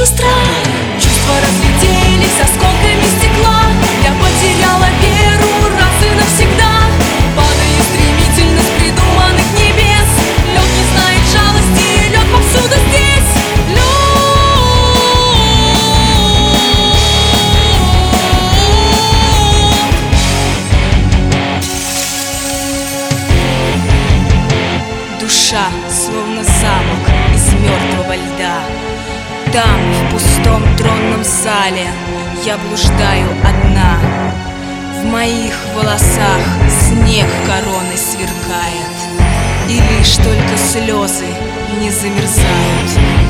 снился страх. Чувства разлетелись осколками стекла. Я потеряла веру раз и навсегда. Падаю стремительно с придуманных небес. Лед не знает жалости, лед повсюду здесь. Душа, словно замок из мертвого льда. Там, в пустом тронном зале, я блуждаю одна. В моих волосах снег короной сверкает, и лишь только слезы не замерзают.